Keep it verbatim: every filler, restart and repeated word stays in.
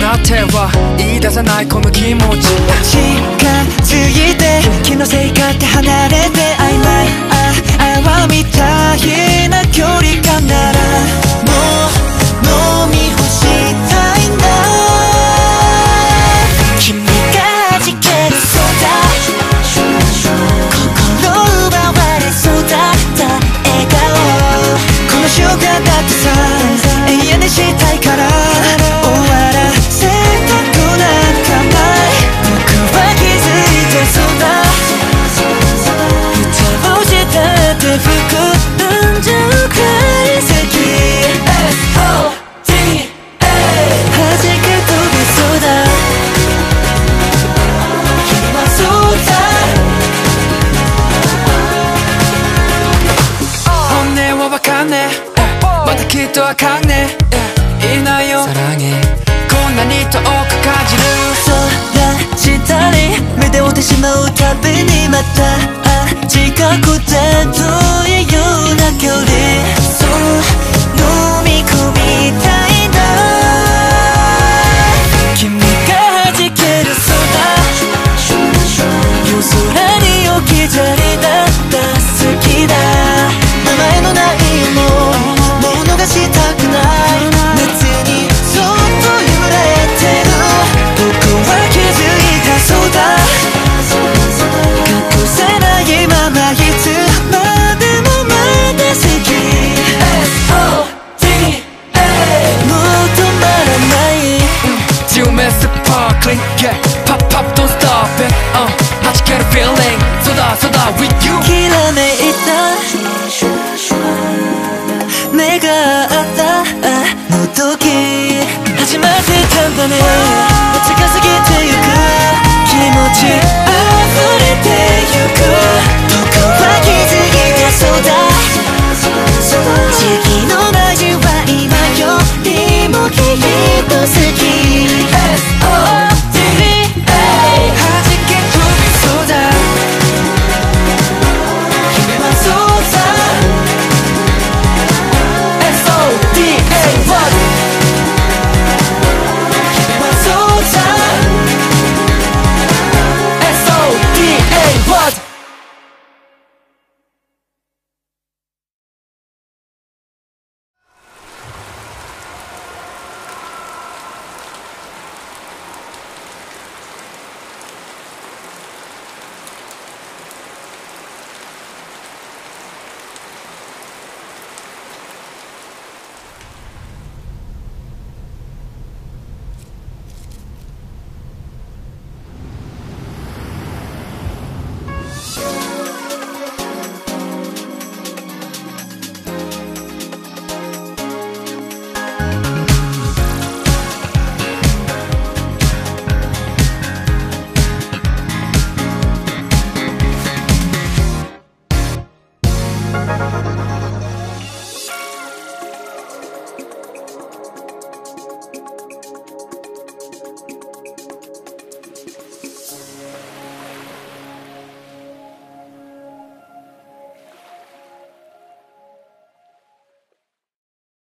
なっては言い出さないこの気持ち。 近づいて気のせいかって離れて曖昧あ泡みたいな距離感ならもう飲み干したいんだ。君が弾けるそうだ心奪われそうだった笑顔この瞬間だってさ永遠にしたいから終わらせたくなんかない僕は気づいてそうだ蓋をしたって吹くんじゃうくらい好き エスオーディーエー 弾け飛びそうだ君はそうだ本音はわかんねえまたきっとあかんねえいないよ사랑해こんなに遠く感じる空したり目で追ってしまうたびにまた近くて遠いような距離そう飲み込みたいんだ君が弾けるそうだ夜空に置き去りだった好きだ名前のないものもう逃したくない夏にそっと揺れてる僕は気づいたそうだ隠せないままいつまでもまだ好き エスオーディーエー もう止まらない You miss the sparkling yeah pop pop don't stop it uh弾ける feeling そうだそうだ with you きらめいた目が合ったあの時始まってたんだね近づけてゆく気持ち溢れてゆく僕は気づいたそうだ次の味は今よりもきっと好き エスオーディーエー弾け飛びそうだ君はそうだ エスオーディーエー What 君はそうだ エスオーディーエー What